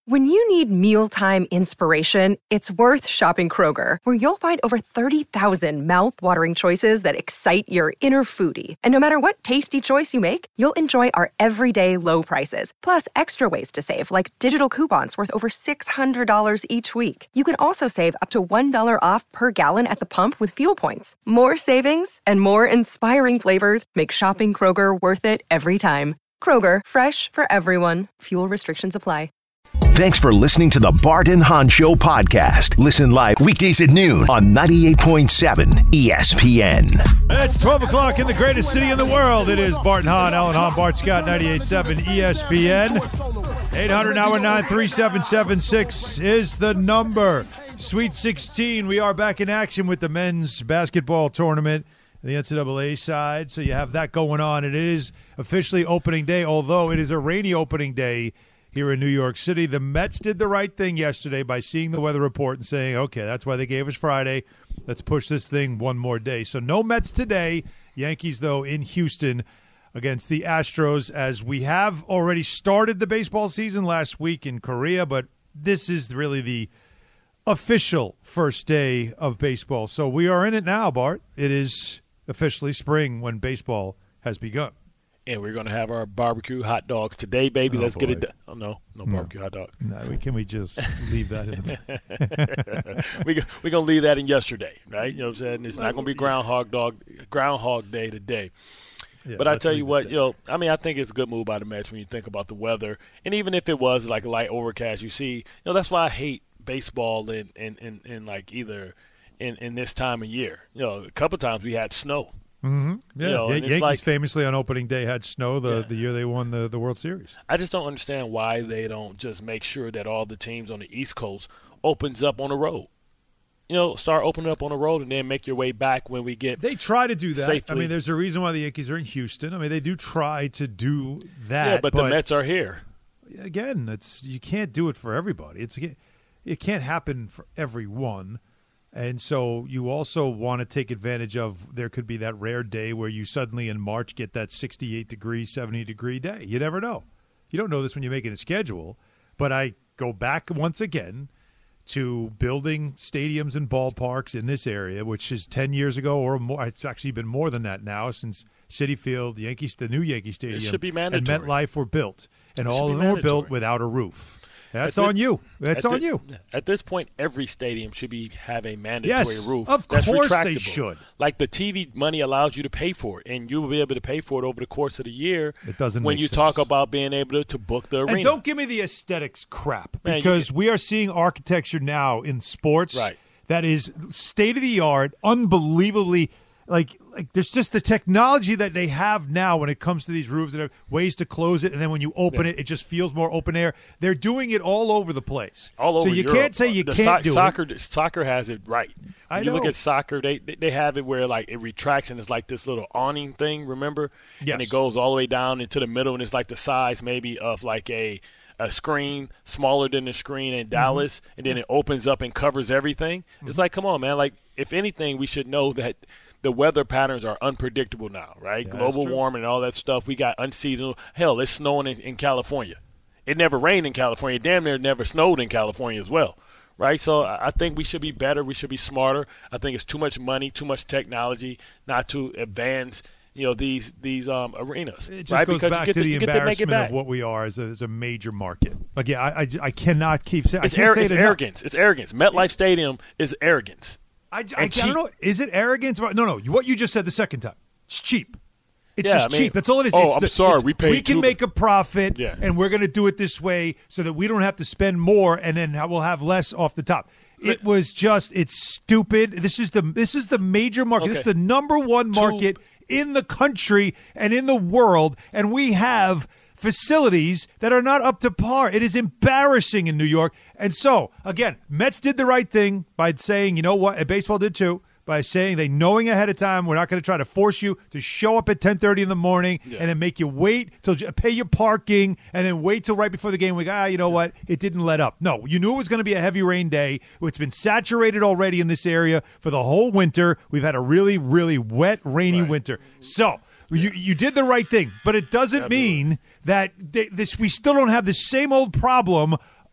When you need mealtime inspiration, it's worth shopping Kroger, where you'll find over 30,000 mouth-watering choices that excite your inner foodie. And no matter what tasty choice you make, you'll enjoy our everyday low prices, plus extra ways to save, like digital coupons worth over $600 each week. You can also save up to $1 off per gallon at the pump with fuel points. More savings and more inspiring flavors make shopping Kroger worth it every time. Kroger, fresh for everyone. Fuel restrictions apply. Thanks for listening to the Bart and Hahn Show podcast. Listen live weekdays at noon on 98.7 ESPN. It's 12 o'clock in the greatest city in the world. It is Bart and Hahn, Alan Hahn, Bart Scott, 98.7 ESPN. 800-919-3776 is the number. Sweet 16, we are back in action with the men's basketball tournament, the NCAA side. So you have that going on. And it is officially opening day, although it is a rainy opening day here in New York City. The Mets did the right thing yesterday by seeing the weather report and saying, okay, that's why they gave us Friday. Let's push this thing one more day. So no Mets today. Yankees, though, in Houston against the Astros, as we have already started the baseball season last week in Korea, but this is really the official first day of baseball. So we are in it now, Bart. It is officially spring when baseball has begun. And we're going to have our barbecue hot dogs today, baby. Let's get it done. Oh, no barbecue hot dog. No, can we just leave that in? We're going to leave that in yesterday, right? You know what I'm saying? It's not going to be Groundhog Day today. Yeah, but I tell you what, I think it's a good move by the Mets when you think about the weather. And even if it was like a light overcast, you see, that's why I hate baseball in like either in this time of year. A couple times we had snow. Mm-hmm. Yeah, Yankees famously on opening day had snow the year they won the World Series. I just don't understand why they don't just make sure that all the teams on the East Coast opens up on the road. Start opening up on the road and then make your way back when we get. They try to do that. Safely. I mean, there's a reason why the Yankees are in Houston. I mean, they do try to do that. Yeah, but the Mets are here. Again, you can't do it for everybody. It can't happen for everyone. And so you also want to take advantage of, there could be that rare day where you suddenly in March get that 68-degree, 70-degree day. You never know. You don't know this when you're making a schedule. But I go back once again to building stadiums and ballparks in this area, which is 10 years ago or more. It's actually been more than that now since Citi Field, the new Yankee Stadium, should be mandatory, and MetLife were built. And all of them were built without a roof. That's on you. That's on you. At this point, every stadium should have a mandatory roof. Of that's course retractable. They should. Like the TV money allows you to pay for it, and you will be able to pay for it over the course of the year. It doesn't when make you sense. talk about being able to book the arena. And don't give me the aesthetics crap, because we are seeing architecture now in sports that is state-of-the-art, unbelievably like there's just the technology that they have now when it comes to these roofs and have ways to close it, and then when you open it, it just feels more open air. They're doing it all over the place. All over so you Europe. Can't say you can't do it. Soccer has it right. I know. You look at soccer, they have it where like it retracts and it's like this little awning thing, remember? Yes. And it goes all the way down into the middle, and it's like the size maybe of like a screen smaller than the screen in Dallas, and then it opens up and covers everything. It's like, come on, man. Like, if anything, we should know that the weather patterns are unpredictable now, right? Yeah, global warming and all that stuff. We got unseasonal. Hell, it's snowing in California. It never rained in California. Damn near never snowed in California as well, right? So I think we should be better. We should be smarter. I think it's too much money, too much technology not to advance these arenas. It just right? goes because back to the embarrassment of what we are as a major market. Like, I cannot keep saying it's arrogance. It's arrogance. MetLife Stadium is arrogance. I don't know. Is it arrogance? No. What you just said the second time. It's cheap. It's cheap. That's all it is. I'm sorry. We can make a profit, and we're going to do it this way so that we don't have to spend more, and then we'll have less off the top. It was just, it's stupid. This is the major market. Okay. This is the number one market in the country and in the world, and we have facilities that are not up to par. It is embarrassing in New York. And so, again, Mets did the right thing by saying, you know what, and baseball did too, by saying knowing ahead of time, we're not going to try to force you to show up at 10:30 in the morning and then make you wait till pay your parking and then wait till right before the game. We go, you know what? It didn't let up. No, you knew it was going to be a heavy rain day. It's been saturated already in this area for the whole winter. We've had a really, really wet, rainy winter. So you did the right thing, but it doesn't mean that we still don't have the same old problem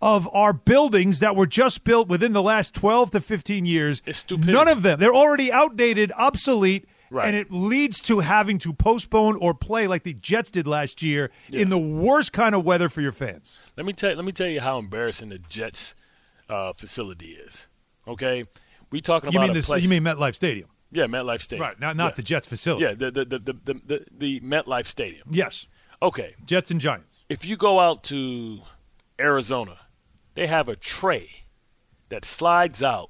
of our buildings that were just built within the last 12 to 15 years. It's stupid. None of them. They're already outdated, obsolete, right. And it leads to having to postpone or play like the Jets did last year in the worst kind of weather for your fans. Let me tell you how embarrassing the Jets facility is. Okay? We talking about a place. You mean MetLife Stadium? Yeah, MetLife Stadium. Right, not the Jets facility. Yeah, the MetLife Stadium. Yes. Okay. Jets and Giants. If you go out to Arizona, they have a tray that slides out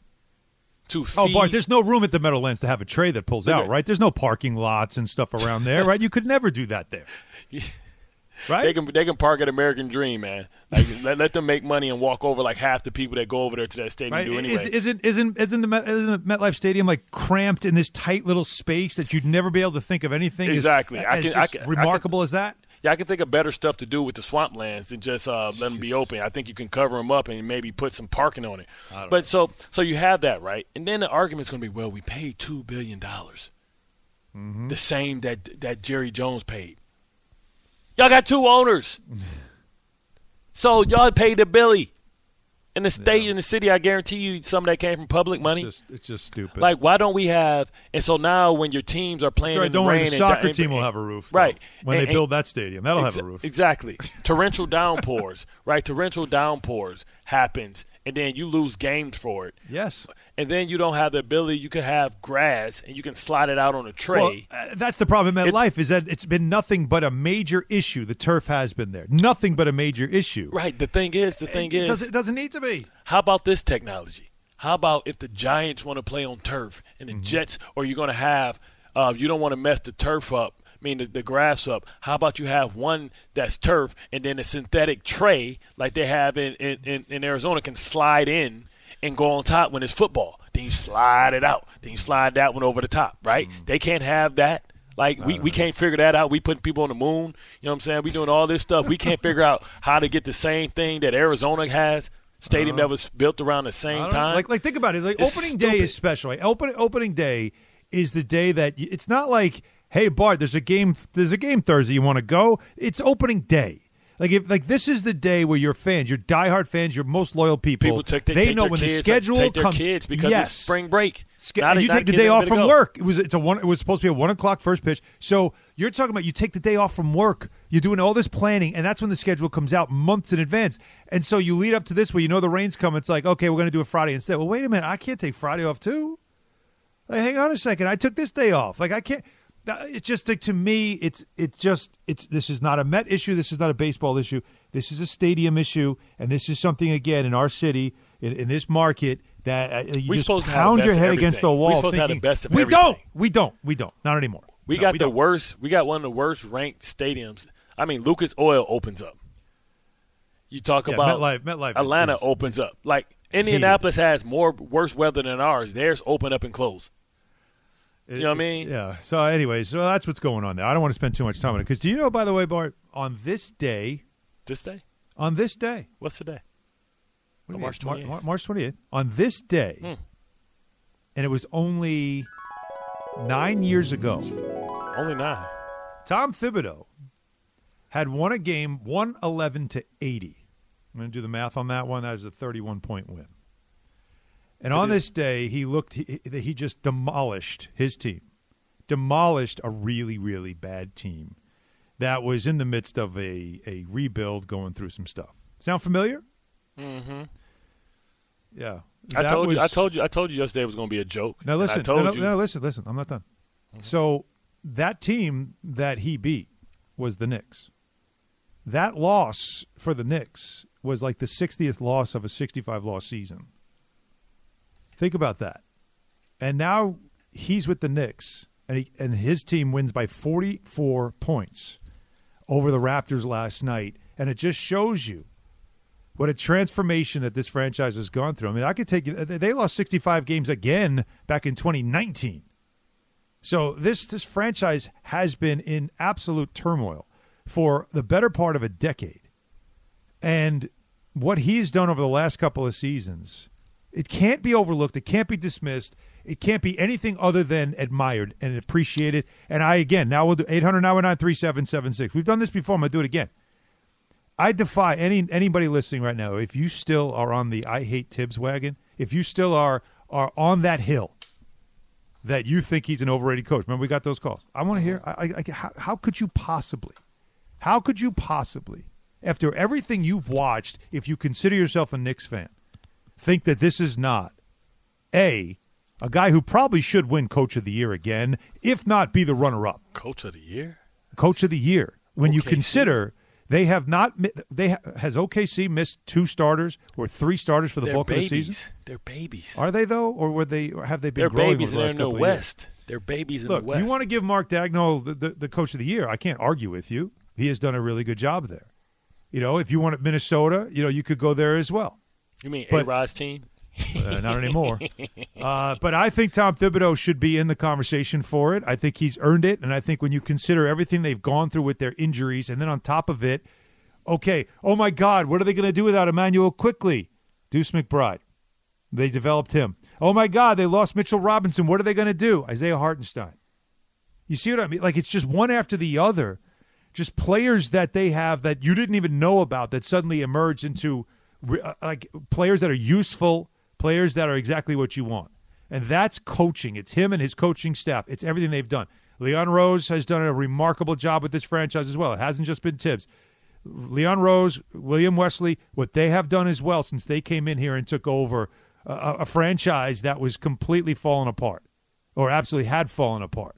to feed. Oh, Bart, there's no room at the Meadowlands to have a tray that pulls out, right? There's no parking lots and stuff around there, right? You could never do that there. Right? They can park at American Dream, man. Like, let them make money and walk over like half the people that go over there to that stadium do anyway. Isn't the MetLife Stadium like cramped in this tight little space that you'd never be able to think of anything exactly as remarkable as that? Yeah, I can think of better stuff to do with the swamplands than just let them be open. I think you can cover them up and maybe put some parking on it. But so you have that, right? And then the argument's going to be, well, we paid $2 billion, the same that Jerry Jones paid. Y'all got two owners, so y'all paid the Billy. In the state, in the city, I guarantee you some of that came from public money. It's just stupid. Like, why don't we have – and so now when your teams are playing in the rain – the soccer team will have a roof. Right. When they build that stadium, that'll have a roof. Exactly. Torrential downpours, right? Torrential downpours happens, and then you lose games for it. Yes. And then you don't have the ability – you can have grass, and you can slide it out on a tray. Well, that's the problem in MetLife is that it's been nothing but a major issue. The turf has been there. Nothing but a major issue. Right. The thing is it doesn't need to be. How about this technology? How about if the Giants want to play on turf and the Jets, or you're going to have you don't want to mess the turf up, the grass up. How about you have one that's turf and then a synthetic tray like they have in Arizona can slide in and go on top when it's football. Then you slide it out. Then you slide that one over the top, right? They can't have that. Like, we can't figure that out. We putting people on the moon. You know what I'm saying? We doing all this stuff. We can't figure out how to get the same thing that Arizona has. Stadium that was built around the same time. Like think about it. Like opening day is special. Like opening day is the day that it's not like, hey Bart, there's a game Thursday. You want to go? It's opening day. Like this is the day where your fans, your diehard fans, your most loyal people, they know when the schedule take comes. Their kids because it's spring break. And you take the day off from work. It was supposed to be a 1 o'clock first pitch. So you're talking about you take the day off from work. You're doing all this planning, and that's when the schedule comes out months in advance. And so you lead up to this where you know the rain's coming. It's like, okay, we're going to do a Friday instead. Well, wait a minute, I can't take Friday off too. Like, hang on a second, I took this day off. Like I can't. It's just like, to me, it's this is not a Met issue. This is not a baseball issue. This is a stadium issue, and this is something again in our city, in this market that you just pound your head against the wall. We're supposed to have the best of everything. We don't. Not anymore. We got one of the worst ranked stadiums. Lucas Oil opens up. You talk about MetLife Atlanta opens up. Like Indianapolis has worse weather than ours. Theirs open up and close. You know what I mean? Yeah. So anyway, that's what's going on there. I don't want to spend too much time on it because do you know, by the way, Bart, on this day? On this day. What's the day? March 28th. March 28th. On this day, and it was only 9 years ago. Only 9. Tom Thibodeau had won a game 111-80. I'm going to do the math on that one. That is a 31-point win. And on this day, he just demolished his team, demolished a really, really bad team that was in the midst of a rebuild, going through some stuff. Sound familiar? Mm-hmm. Yeah. I told you yesterday it was going to be a joke. Now listen. Listen. I'm not done. Mm-hmm. So that team that he beat was the Knicks. That loss for the Knicks was like the 60th loss of a 65-loss season. Think about that. And now he's with the Knicks, and his team wins by 44 points over the Raptors last night. And it just shows you what a transformation that this franchise has gone through. I could take you – they lost 65 games again back in 2019. So this franchise has been in absolute turmoil for the better part of a decade. And what he's done over the last couple of seasons – it can't be overlooked. It can't be dismissed. It can't be anything other than admired and appreciated. And now we'll do 800-919-3776. We've done this before. I'm going to do it again. I defy anybody listening right now, if you still are on the I hate Tibbs wagon, if you still are on that hill that you think he's an overrated coach. Remember, we got those calls. I want to hear, how could you possibly, after everything you've watched, if you consider yourself a Knicks fan, think that this is not, a guy who probably should win Coach of the Year again, if not be the runner-up. Coach of the Year? Coach of the Year. When OKC. You consider has OKC missed 2 starters or 3 starters for the bulk of the season? They're babies. Are they, though? Or have they been They're growing babies over the last in the couple of West. years? They're babies in Look, the West. you want to give Mark Daigneault the Coach of the Year. I can't argue with you. He has done a really good job there. If you want Minnesota, you could go there as well. You mean A-Rod's team? Not anymore. But I think Tom Thibodeau should be in the conversation for it. I think he's earned it, and I think when you consider everything they've gone through with their injuries, and then on top of it, okay, oh my God, what are they going to do without Emmanuel Quickley? Deuce McBride. They developed him. Oh my God, they lost Mitchell Robinson. What are they going to do? Isaiah Hartenstein. You see what I mean? Like, it's just one after the other. Just players that they have that you didn't even know about that suddenly emerge into like players that are useful, players that are exactly what you want. And that's coaching. It's him and his coaching staff. It's everything they've done. Leon Rose has done a remarkable job with this franchise as well. It hasn't just been Tibbs. Leon Rose, William Wesley, what they have done as well since they came in here and took over a franchise that was completely fallen apart or absolutely had fallen apart.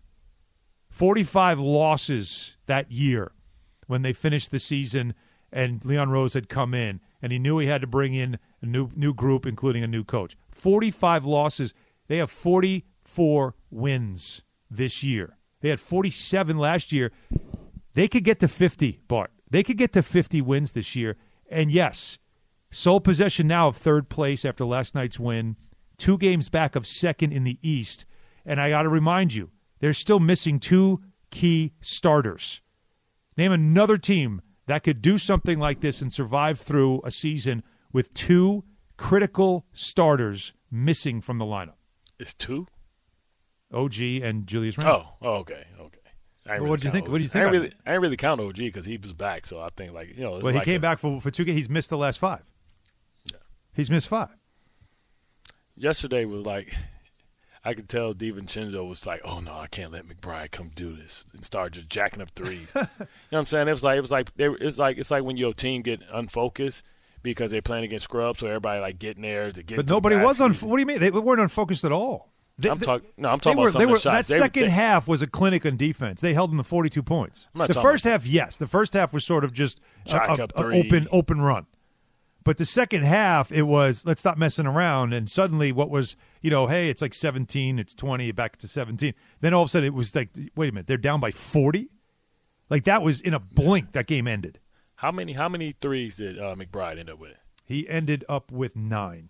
45 losses that year when they finished the season and Leon Rose had come in and he knew he had to bring in a new group, including a new coach. 45 losses. They have 44 wins this year. They had 47 last year. They could get to 50, Bart. They could get to 50 wins this year. And yes, sole possession now of third place after last night's win, 2 games back of second in the East. And I got to remind you, they're still missing 2 key starters. Name another team that could do something like this and survive through a season with 2 critical starters missing from the lineup. It's 2? OG and Julius Randle. Oh, okay. Well, what do you think? What do you think? I didn't really count OG because he was back, so I think Well, he came back for 2 games. He's missed the last 5. Yeah. He's missed 5. Yesterday was like, I could tell DiVincenzo was like, oh no, I can't let McBride come do this and start just jacking up threes. You know what I'm saying? It's like when your team get unfocused because they're playing against scrubs, so everybody like getting there to get. But nobody was on. What do you mean? They weren't unfocused at all. I'm talking about some of the shots. That second half was a clinic on defense. They held them to 42 points. The first half, yes. The first half was sort of just an open run. But the second half, it was, let's stop messing around. And suddenly what was, hey, it's like 17, it's 20, back to 17. Then all of a sudden it was like, wait a minute, they're down by 40? Like that was in a blink that game ended. How many threes did McBride end up with? He ended up with 9.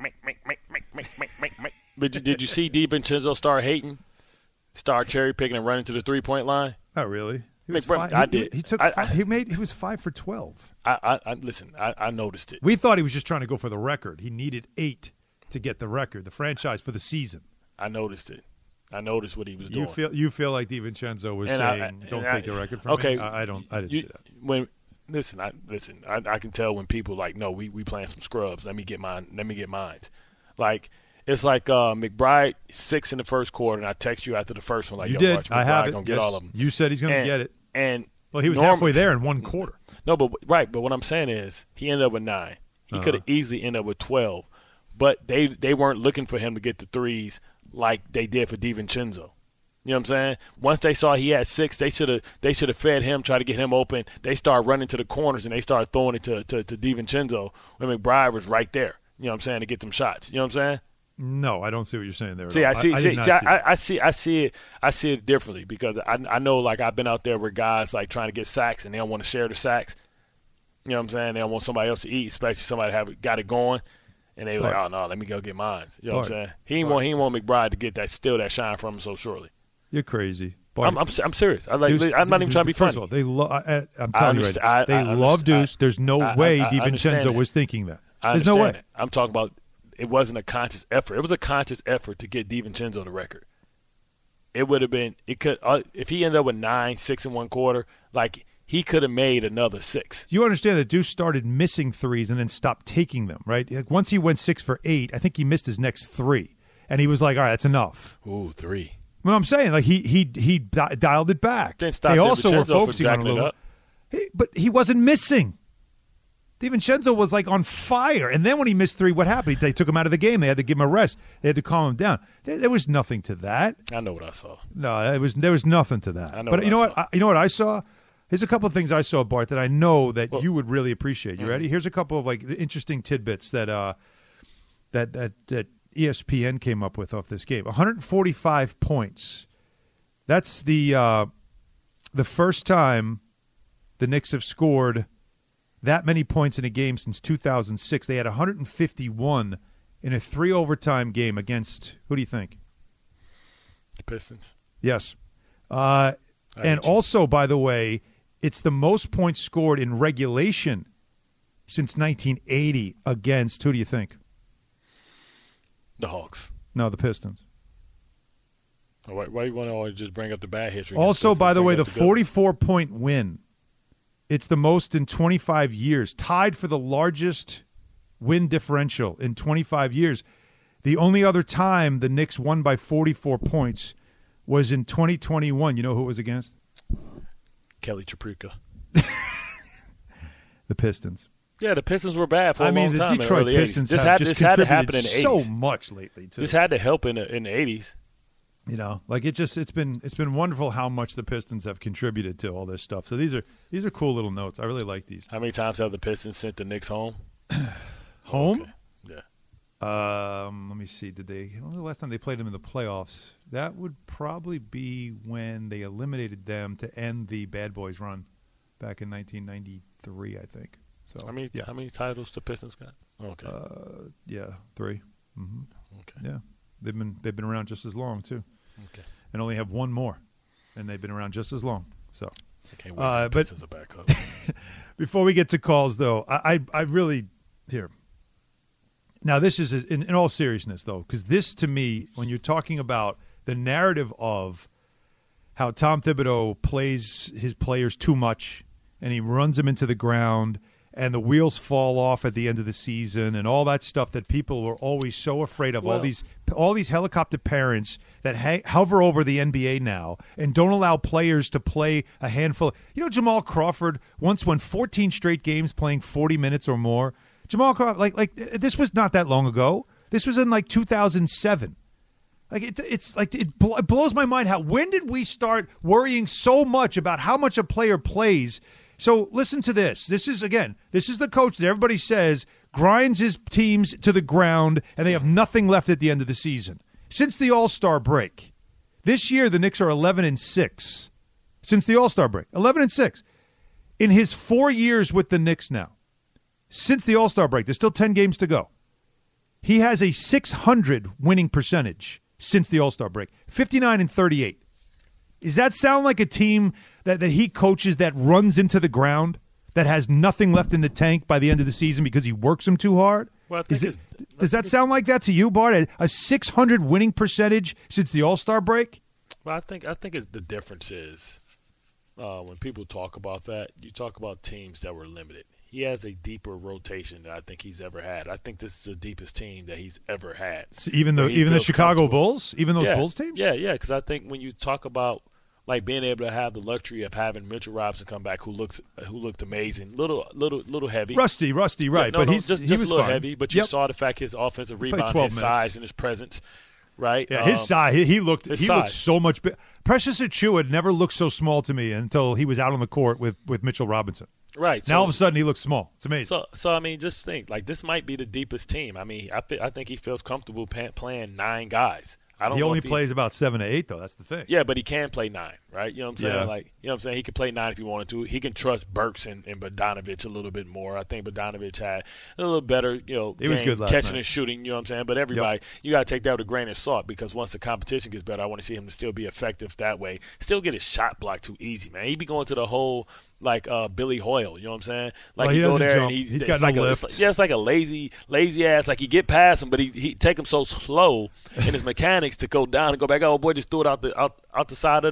But did you see DiVincenzo start hating, start cherry picking and running to the 3-point line? Oh, really? I did. He was 5 for 12. I noticed it. We thought he was just trying to go for the record. He needed 8 to get the record, the franchise for the season. I noticed it. I noticed what he was doing. You feel like DiVincenzo was saying, "Don't take the record from me." I didn't see that. I can tell when people like, no, we playing some scrubs. Let me get mine. Like it's like McBride 6 in the first quarter, and I text you after the first one like, you yo, did. watch, I have it. Gonna get all of them. You said he's going to get it. And well, he was halfway there in one quarter. No, but what I'm saying is he ended up with 9. He could have easily ended up with 12, but they weren't looking for him to get the threes like they did for DiVincenzo. You know what I'm saying? Once they saw he had 6, they should have fed him, try to get him open. They started running to the corners and they started throwing it to DiVincenzo when McBride was right there. You know what I'm saying, to get them shots. You know what I'm saying? No, I don't see what you're saying there. I see it differently because I know, like, I've been out there with guys like trying to get sacks and they don't want to share the sacks. You know what I'm saying? They don't want somebody else to eat, especially somebody got it going, and they were like, oh no, let me go get mine. You know what I'm saying? He didn't want McBride to get that shine from him so surely. You're crazy. I'm serious. I'm not even trying to be funny. First of all, I'm telling you right now, they love Deuce. There's no way DiVincenzo was thinking that. There's no way. I'm talking about it wasn't a conscious effort. It was a conscious effort to get DiVincenzo the record. It would have been – if he ended up with 9, 6 in one quarter, like he could have made another 6. You understand that Deuce started missing threes and then stopped taking them, right? Like once he went 6 for 8, I think he missed his next 3. And he was like, all right, that's enough. Ooh, 3. Well, I'm saying, like, he dialed it back. Then stop they also were DiVincenzo focusing on a little. But he wasn't missing. DiVincenzo was, like, on fire. And then when he missed 3, what happened? They took him out of the game. They had to give him a rest. They had to calm him down. There was nothing to that. I know what I saw. No, there was nothing to that. I know but what you know I what? saw. You know what I saw? Here's a couple of things I saw, Bart, that I know that you would really appreciate. You ready? Here's a couple of like interesting tidbits that ESPN came up with off this game. 145 points. That's the first time the Knicks have scored that many points in a game since 2006. They had 151 in a 3-overtime game against, who do you think? The Pistons. Yes. And also, by the way, it's the most points scored in regulation since 1980 against, who do you think? The Hawks. No, the Pistons. Why you want to always just bring up the bad history? Also, by the way, the 44-point win. It's the most in 25 years, tied for the largest win differential in 25 years. The only other time the Knicks won by 44 points was in 2021. You know who it was against? Kelly Tripucka. The Pistons. Yeah, the Pistons were bad for a long time. The Detroit Pistons this have had to happen in the 80s. So much lately, too. This had to help in the 80s. You know, like it's been wonderful how much the Pistons have contributed to all this stuff. So these are cool little notes. I really like these. How many times have the Pistons sent the Knicks home? Home? Okay. Yeah. Let me see. When was the last time they played them in the playoffs? That would probably be when they eliminated them to end the Bad Boys run back in 1993, I think. So how many titles the Pistons got? Okay. 3. Mm-hmm. Okay. Yeah, they've been around just as long too. Okay. And only have one more, and they've been around just as long. So I can't wait for the Pistons to back up. Before we get to calls, though, I really here. Now, this is in all seriousness, though, because this, to me, when you're talking about the narrative of how Tom Thibodeau plays his players too much and he runs them into the ground and the wheels fall off at the end of the season and all that stuff that people were always so afraid of, all these helicopter parents that hover over the NBA now and don't allow players to play a handful. You know, Jamal Crawford once won 14 straight games playing 40 minutes or more. Jamal Crawford, like this was not that long ago. This was in like 2007. Like it blows my mind when did we start worrying so much about how much a player plays? So listen to this. This is the coach that everybody says grinds his teams to the ground and they have nothing left at the end of the season. Since the All-Star break, this year the Knicks are 11-6. Since the All-Star break, 11-6. In his 4 years with the Knicks now, since the All-Star break, there's still 10 games to go. He has a 600 winning percentage since the All-Star break, 59-38. Does that sound like a team that he coaches that runs into the ground, that has nothing left in the tank by the end of the season because he works them too hard? Well, does that sound like that to you, Bart? A 600 winning percentage since the All-Star break? Well, I think the difference is when people talk about that, you talk about teams that were limited. He has a deeper rotation than I think he's ever had. I think this is the deepest team that he's ever had. So even the Chicago Bulls, even those Bulls teams? Yeah, because I think when you talk about like being able to have the luxury of having Mitchell Robinson come back, who looked amazing, little heavy, rusty, right? Yeah, but he was a little fine. heavy. But you saw the fact his offensive rebound, his size, and his presence. Right? Yeah, his size. He looked so much big. Precious Achiuwa had never looked so small to me until he was out on the court with Mitchell Robinson. Right. Now all of a sudden he looks small. It's amazing. So I mean, just think like this might be the deepest team. I mean, I think he feels comfortable playing 9 guys. He only plays about 7 to 8, though. That's the thing. Yeah, but he can play 9, right? You know what I'm saying? Yeah. Like, you know what I'm saying? He could play 9 if he wanted to. He can trust Burks and Bogdanovich a little bit more. I think Bogdanovich had a little better, he was good last catching night. and shooting. You know what I'm saying? But everybody, you got to take that with a grain of salt because once the competition gets better, I want to see him to still be effective that way. Still get his shot blocked too easy, man. He be going to the whole like Billy Hoyle. You know what I'm saying? Like he go there jump. and he's got no lift. It's like a lazy ass. Like he get past him, but he take him so slow in his mechanics to go down and go back. Oh boy, just threw it out the side of the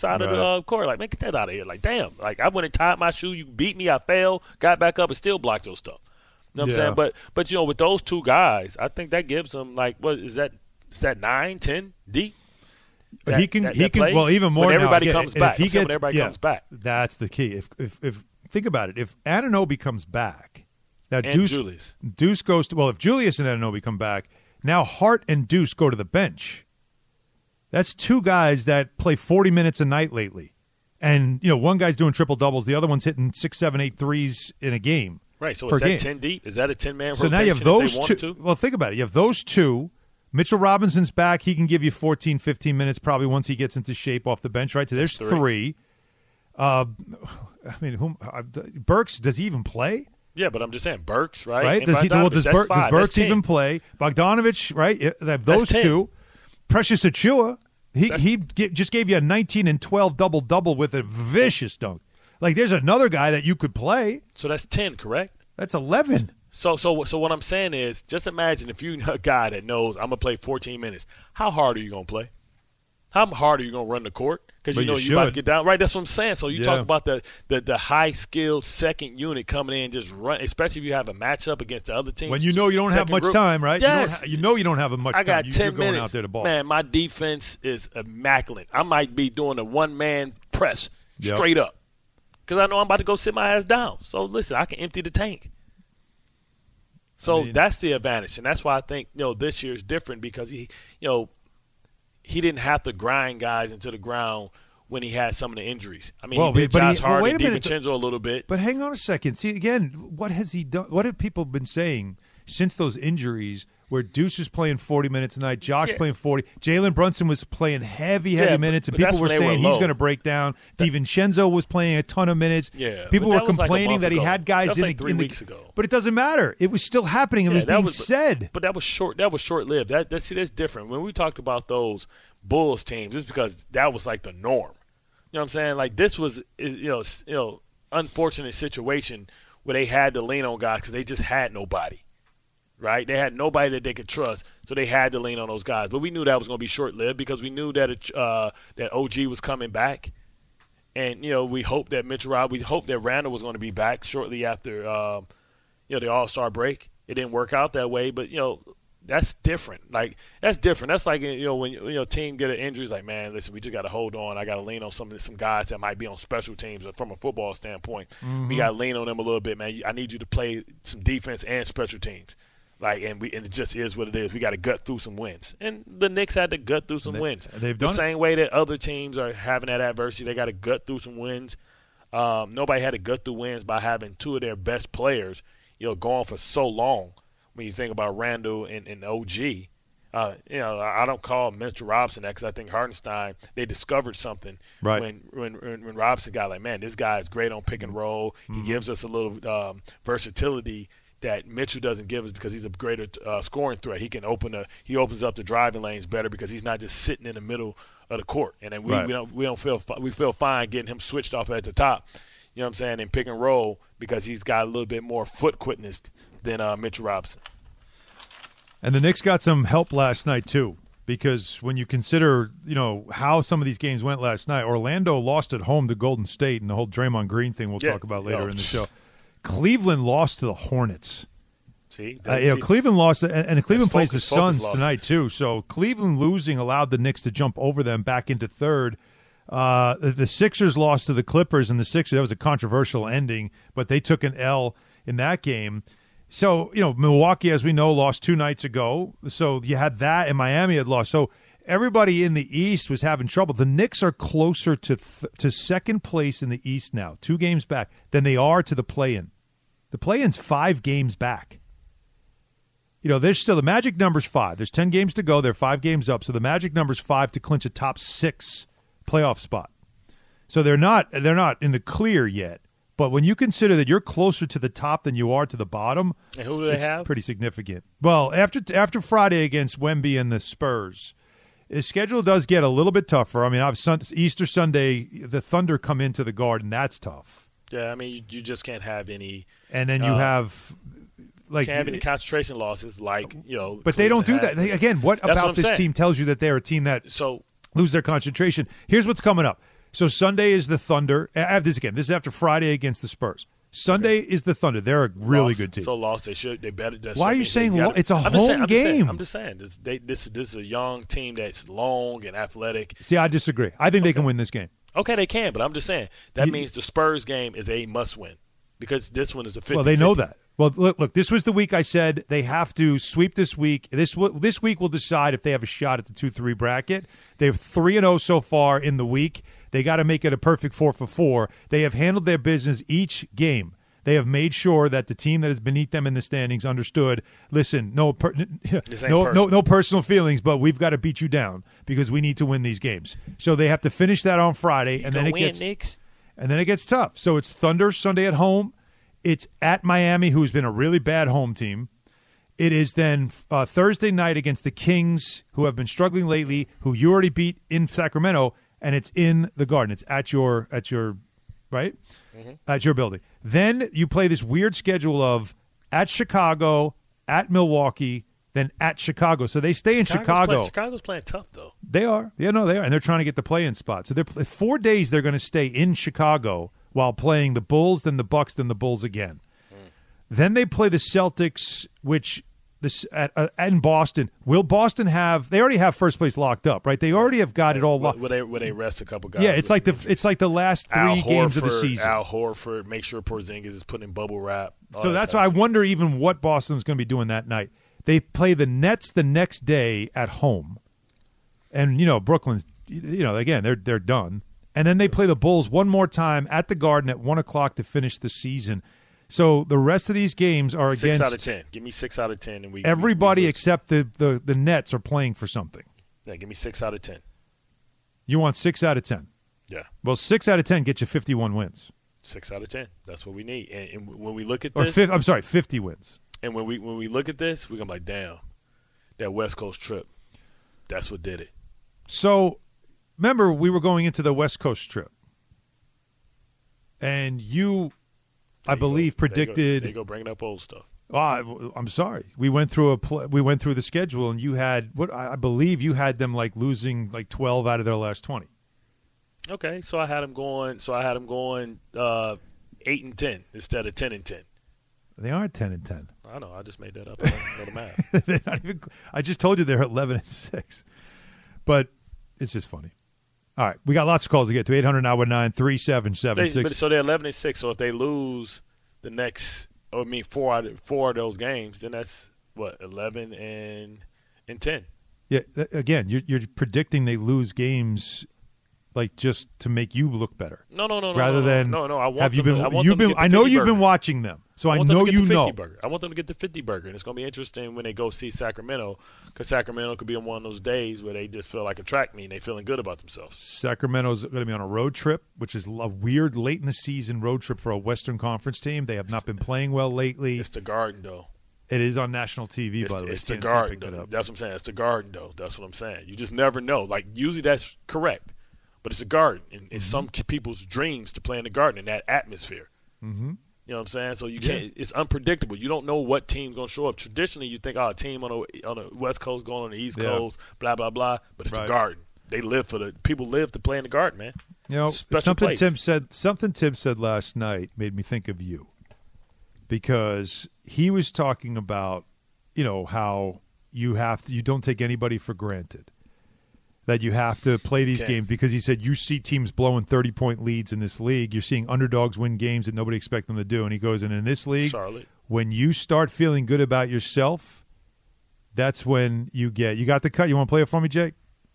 side of the court. Like, man, get that out of here. Like, damn. Like, I went and tied my shoe. You beat me. I fell, got back up, and still blocked your stuff. You know what I'm saying? But with those two guys, I think that gives them, like, what is that? Is that 9, 10 deep? He can. Well, even more. When everybody now, comes back. Everybody comes back. That's the key. If think about it, if Anunoby comes back, now Deuce goes to. Well, if Julius and Anunoby come back, now Hart and Deuce go to the bench. That's two guys that play 40 minutes a night lately, and one guy's doing triple doubles, the other one's hitting 6, 7, 8 threes in a game. Right. So is that 10 deep? Is that a 10-man rotation? So now you have those two. To? Well, think about it. You have those two. Mitchell Robinson's back. He can give you 14, 15 minutes probably once he gets into shape off the bench, right? So there's three. Burks, does he even play? Yeah, but I'm just saying, Burks, right? Right? Does Burks even play? Bogdanovich, right? They have those two. Precious Achiuwa, he just gave you a 19 and 12 double-double with a vicious dunk. Like, there's another guy that you could play. So that's 10, correct? That's 11. So what I'm saying is, just imagine if you're a guy that knows I'm going to play 14 minutes. How hard are you going to play? How hard are you going to run the court? Because you're about to get down. Right, that's what I'm saying. So you talk about the high-skilled second unit coming in and just run, especially if you have a matchup against the other team. When you don't have much time, right? Yes. You don't have much time. I got 10 you're going minutes. Out there to ball. Man, my defense is immaculate. I might be doing a one-man press straight up because I know I'm about to go sit my ass down. So, listen, I can empty the tank. So that's the advantage, and that's why I think this year is different because he didn't have to grind guys into the ground when he had some of the injuries. I mean, he did Josh Hart and DiVincenzo a little bit. But hang on a second. See, again, what has he done? What have people been saying since those injuries where Deuce is playing 40 minutes a night, Josh playing 40, Jalen Brunson was playing heavy minutes, and people were saying he's going to break down. DiVincenzo was playing a ton of minutes. Yeah, people were complaining that he had guys in 3 weeks ago. But it doesn't matter. It was still happening. It was being said. But that was short. That was short-lived. That's different. When we talked about those Bulls teams, it's because that was like the norm. You know what I'm saying? Like this was unfortunate situation where they had to lean on guys because they just had nobody. Right? They had nobody that they could trust, so they had to lean on those guys. But we knew that was going to be short-lived because we knew that that OG was coming back. And, we hoped that we hoped that Randall was going to be back shortly after, the All-Star break. It didn't work out that way, but, that's different. Like, that's different. That's like, when, team get an injury, it's like, man, listen, we just got to hold on. I got to lean on some guys that might be on special teams or from a football standpoint. Mm-hmm. We got to lean on them a little bit, man. I need you to play some defense and special teams. Like and it just is what it is. We got to gut through some wins, and the Knicks had to gut through some wins. They've done the same way that other teams are having that adversity. They got to gut through some wins. Nobody had to gut through wins by having two of their best players, going for so long. When you think about Randall and OG, I don't call Mr. Robinson that because I think Hartenstein they discovered something when Robinson got like, man, this guy is great on pick and roll. He gives us a little versatility that Mitchell doesn't give us because he's a greater scoring threat. He opens up the driving lanes better because he's not just sitting in the middle of the court. And then we feel fine getting him switched off at the top. You know what I'm saying? In pick and roll because he's got a little bit more foot quickness than Mitchell Robinson. And the Knicks got some help last night too, because when you consider how some of these games went last night, Orlando lost at home to Golden State, and the whole Draymond Green thing we'll talk about later in the show. Cleveland lost to the Hornets. Cleveland lost, and Cleveland plays the Suns tonight too. So Cleveland losing allowed the Knicks to jump over them back into third. The Sixers lost to the Clippers, and the Sixers, that was a controversial ending, but they took an L in that game. So, Milwaukee, as we know, lost 2 nights ago. So you had that, and Miami had lost. So everybody in the East was having trouble. The Knicks are closer to second place in the East now, 2 games back, than they are to the play-in. The play-in's 5 games back. There's still the magic number's 5. There's 10 games to go. They're 5 games up. So the magic number's 5 to clinch a top 6 playoff spot. So they're not in the clear yet. But when you consider that you're closer to the top than you are to the bottom, and who do they have? Pretty significant. Well, after Friday against Wemby and the Spurs, his schedule does get a little bit tougher. I mean, Easter Sunday, the Thunder come into the Garden. That's tough. Yeah, I mean, you just can't have any. And then you have can't have any concentration losses like But Cleveland they don't do had. that. What about this team tells you that they're a team that lose their concentration? Here's what's coming up. So Sunday is the Thunder. This is after Friday against the Spurs. Sunday is the Thunder. They're a really good team. So lost. They better. Why are you saying it's a home game? I'm just saying. This is a young team that's long and athletic. See, I disagree. I think they can win this game. Okay, they can, but I'm just saying that means the Spurs game is a must-win because this one is a 50-50. Well, they know that. Well, look, this was the week I said they have to sweep this week. This week will decide if they have a shot at the 2-3 bracket. They have 3-0 so far in the week. They got to make it a perfect 4-for-4. They have handled their business each game. They have made sure that the team that is beneath them in the standings understood, listen, no personal feelings, but we've got to beat you down because we need to win these games. So they have to finish that on Friday, and then it gets tough. So it's Thunder Sunday at home. It's at Miami, who's been a really bad home team. It is then Thursday night against the Kings, who have been struggling lately, who you already beat in Sacramento, and it's in the Garden. It's at your right? Mm-hmm. At your building. Then you play this weird schedule of at Chicago, at Milwaukee, then at Chicago. So they stay in Chicago. Chicago's playing tough, though. They are. Yeah, no, they are. And they're trying to get the play-in spot. So 4 days they're going to stay in Chicago while playing the Bulls, then the Bucks, then the Bulls again. Then they play the Celtics, which in Boston. Will Boston have? They already have first place locked up, right? They already have got it all locked. Would they rest a couple guys? Yeah, it's like the last 3 games of the season. Al Horford, make sure Porzingis is putting in bubble wrap. So that's why I wonder even what Boston's going to be doing that night. They play the Nets the next day at home, and Brooklyn's again they're done, and then they play the Bulls one more time at the Garden at 1:00 to finish the season. So the rest of these games are against 6 out of 10. Give me 6 out of 10, and everybody except the Nets are playing for something. Yeah, give me 6 out of 10. You want 6 out of 10? Yeah. Well, 6 out of 10 gets you 51 wins. 6 out of 10. That's what we need. And when we look at this, 50 wins. And when we look at this, we're gonna be like, damn, that West Coast trip, that's what did it. So, remember, we were going into the West Coast trip, and you. I believe predicted. There you go, bringing up old stuff. I'm sorry. We went through the schedule, and you had I believe you had them like losing like 12 out of their last 20. Okay, so I had them going. 8-10 instead of 10-10. They are 10-10. I know. I just made that up. I don't know the math. They're not even. I just told you they're 11-6, but it's just funny. All right, we got lots of calls to get to. 800-919-3776. So they're 11-6. So if they lose the next, 4 of those games, then that's what 11 and 10. Yeah. Again, you're predicting they lose games, like just to make you look better. No. Rather than I want have you them been? I want them to get the I know 50 you've burger. been watching them, so I know you know. Burger. I want them to get the 50 burger, and it's going to be interesting when they go see Sacramento, because Sacramento could be on one of those days where they just feel like a track meet and they're feeling good about themselves. Sacramento's going to be on a road trip, which is a weird late in the season road trip for a Western Conference team. They have not been playing well lately. It's the Garden, though. It is on national TV, by the way. It's the Garden, though. That's what I'm saying. It's the Garden, though. That's what I'm saying. You just never know. Like, usually that's correct. But it's a Garden, and it's some people's dreams to play in the Garden in that atmosphere. Mm-hmm. You know what I'm saying? So you can't. It's unpredictable. You don't know what team's going to show up. Traditionally, you think, a team on the West Coast going on the East Coast, blah blah blah. But it's the Garden. People live to play in the Garden, man. Something Tim said last night made me think of you, because he was talking about, how you don't take anybody for granted. That you have to play these games, because he said you see teams blowing 30-point leads in this league. You're seeing underdogs win games that nobody expects them to do. And he goes, in this league, Charlotte, when you start feeling good about yourself, that's when you got the cut. You want to play it for me, Jake?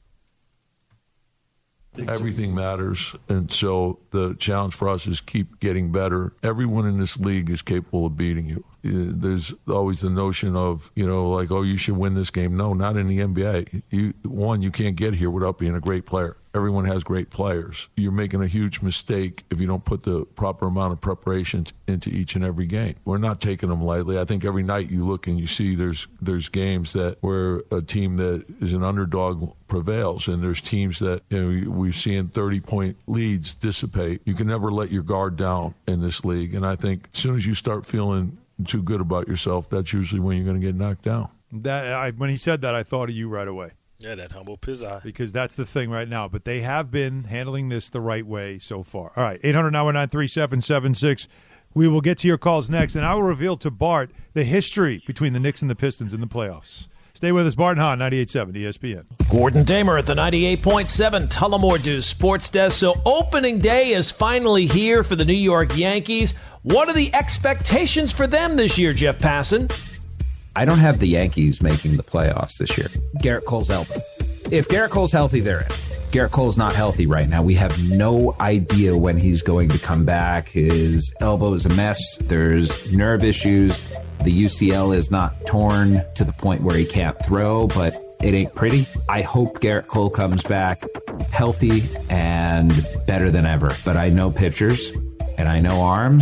Everything matters, and so the challenge for us is keep getting better. Everyone in this league is capable of beating you. There's always the notion of, you should win this game. No, not in the NBA. You can't get here without being a great player. Everyone has great players. You're making a huge mistake if you don't put the proper amount of preparation into each and every game. We're not taking them lightly. I think every night you look and you see there's games where a team that is an underdog prevails, and there's teams that we've seen 30-point leads dissipate. You can never let your guard down in this league, and I think as soon as you start feeling too good about yourself, that's usually when you're going to get knocked down. When he said that, I thought of you right away. Yeah, that humble pizzazz. Because that's the thing right now. But they have been handling this the right way so far. All right, 800-919-3776. We will get to your calls next, and I will reveal to Bart the history between the Knicks and the Pistons in the playoffs. Stay with us, Bart and Hahn, 98.7 ESPN. Gordon Damer at the 98.7 Tullamore Dew Sports Desk. So opening day is finally here for the New York Yankees. What are the expectations for them this year, Jeff Passan? I don't have the Yankees making the playoffs this year. Garrett Cole's elbow. If Garrett Cole's healthy, they're in. Garrett Cole's not healthy right now. We have no idea when he's going to come back. His elbow is a mess. There's nerve issues. The UCL is not torn to the point where he can't throw, but it ain't pretty. I hope Garrett Cole comes back healthy and better than ever. But I know pitchers and I know arms.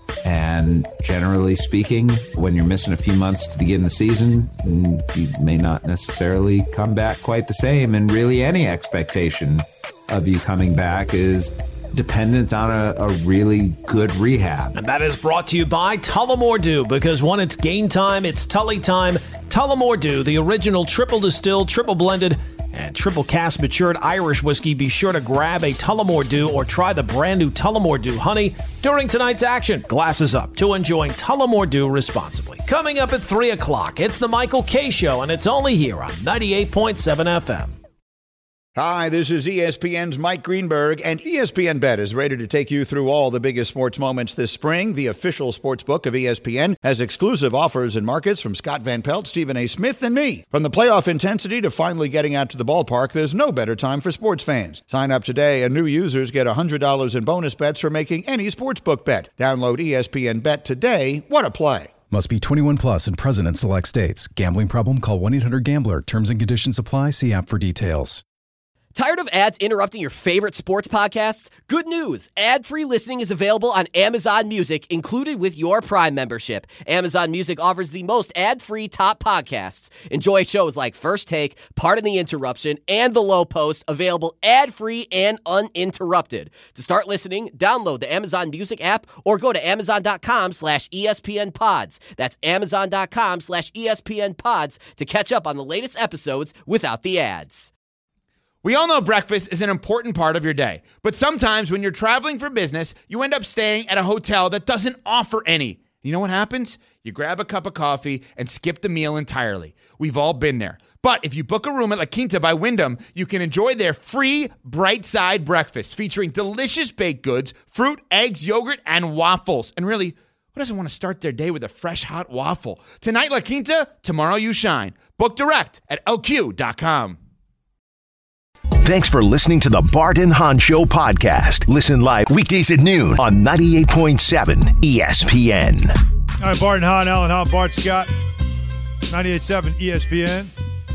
And generally speaking, when you're missing a few months to begin the season, you may not necessarily come back quite the same. And really any expectation of you coming back is dependent on a really good rehab. And that is brought to you by Tullamore Dew, because when it's game time, it's Tully time. Tullamore Dew, the original triple distilled, triple blended, and triple cask matured Irish whiskey. Be sure to grab a Tullamore Dew or try the brand new Tullamore Dew Honey during tonight's action. Glasses up to enjoying Tullamore Dew responsibly. Coming up at 3 o'clock, it's the Michael Kay Show, and it's only here on 98.7 FM. Hi, this is ESPN's Mike Greenberg, and ESPN Bet is ready to take you through all the biggest sports moments this spring. The official sports book of ESPN has exclusive offers and markets from Scott Van Pelt, Stephen A. Smith, and me. From the playoff intensity to finally getting out to the ballpark, there's no better time for sports fans. Sign up today, and new users get $100 in bonus bets for making any sportsbook bet. Download ESPN Bet today. What a play. Must be 21 plus and present in select states. Gambling problem? Call 1-800-GAMBLER. Terms and conditions apply. See app for details. Tired of ads interrupting your favorite sports podcasts? Good news! Ad-free listening is available on Amazon Music, included with your Prime membership. Amazon Music offers the most ad-free top podcasts. Enjoy shows like First Take, Pardon the Interruption, and The Low Post, available ad-free and uninterrupted. To start listening, download the Amazon Music app or go to Amazon.com/ESPN Pods. That's Amazon.com/ESPN Pods to catch up on the latest episodes without the ads. We all know breakfast is an important part of your day, but sometimes when you're traveling for business, you end up staying at a hotel that doesn't offer any. You know what happens? You grab a cup of coffee and skip the meal entirely. We've all been there. But if you book a room at La Quinta by Wyndham, you can enjoy their free Bright Side breakfast featuring delicious baked goods, fruit, eggs, yogurt, and waffles. And really, who doesn't want to start their day with a fresh hot waffle? Tonight, La Quinta, tomorrow you shine. Book direct at LQ.com. Thanks for listening to the Bart and Hahn Show podcast. Listen live weekdays at noon on 98.7 ESPN. All right, Bart and Hahn, Alan Hahn, Bart Scott, 98.7 ESPN.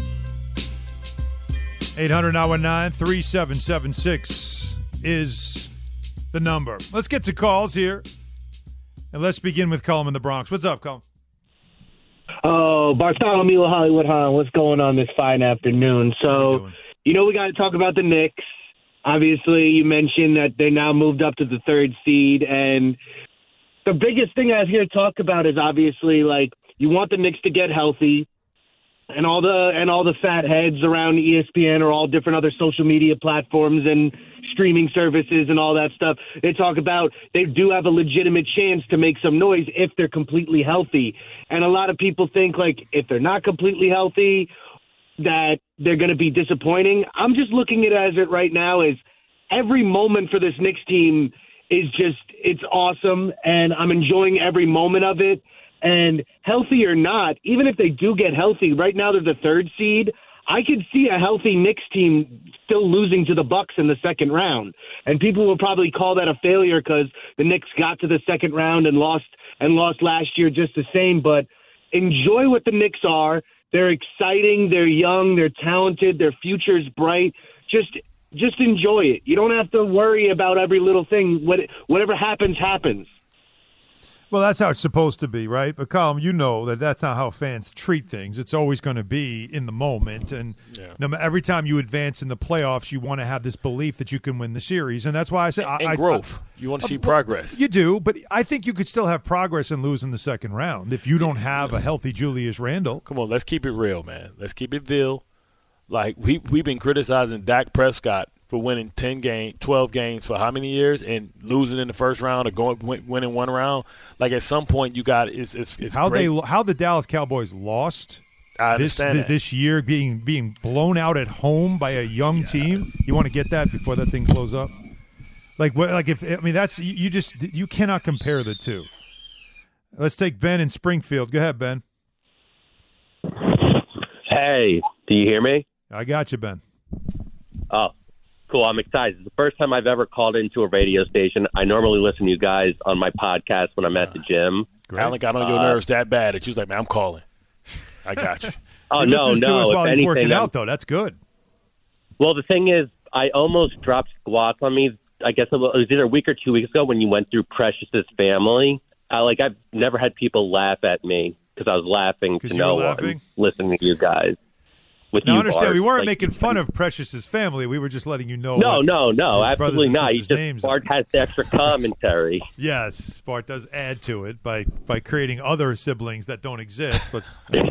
800-919-3776 is the number. Let's get to calls here, and let's begin with Cullum in the Bronx. What's up, Cullum? Oh, Bartholomew Hollywood Hahn, what's going on this fine afternoon? So, you know, we got to talk about the Knicks. Obviously, you mentioned that they now moved up to the 3rd seed, and the biggest thing I was here to talk about is obviously, like, you want the Knicks to get healthy, and all the fat heads around ESPN or all different other social media platforms and streaming services and all that stuff, they talk about they do have a legitimate chance to make some noise if they're completely healthy. And a lot of people think, like, if they're not completely healthy, that they're going to be disappointing. I'm just looking at it right now as every moment for this Knicks team is just, it's awesome, and I'm enjoying every moment of it. And healthy or not, even if they do get healthy, right now they're the 3rd seed, I could see a healthy Knicks team still losing to the Bucks in the 2nd round. And people will probably call that a failure because the Knicks got to the 2nd round and lost last year just the same. But enjoy what the Knicks are. They're exciting, they're young, they're talented, their future's bright. Just enjoy it. You don't have to worry about every little thing. Whatever happens, happens. Well, that's how it's supposed to be, right? But, Colin, you know that that's not how fans treat things. It's always going to be in the moment. And every time you advance in the playoffs, you want to have this belief that you can win the series. And that's why I say growth. You want to see progress. You do, but I think you could still have progress and lose in the 2nd round if you don't have a healthy Julius Randle. Come on, let's keep it real, man. Let's keep it real. Like, we've been criticizing Dak Prescott for winning 12 games for how many years and losing in the first round or winning one round. Like, at some point, you got it's how great. how the Dallas Cowboys lost I understand this year, being blown out at home by a young team. You want to get that before that thing blows up. You cannot compare the two. Let's take Ben in Springfield. Go ahead, Ben. Hey, do you hear me? I got you, Ben. Oh, cool. I'm excited. It's the first time I've ever called into a radio station. I normally listen to you guys on my podcast when I'm at the gym. Alan got on your nerves that bad that you was like, man, I'm calling. I got you. Oh, he no. To us while if he's anything, working out, though. That's good. Well, the thing is, I almost dropped squats on me. I guess it was either a week or 2 weeks ago when you went through Precious's family. I've never had people laugh at me because I was laughing to no one listening to you guys. Now, understand, Bart. we weren't making fun of Precious's family. We were just letting you know. No, absolutely not. Bart has the extra commentary. Yes, Bart does add to it by creating other siblings that don't exist. But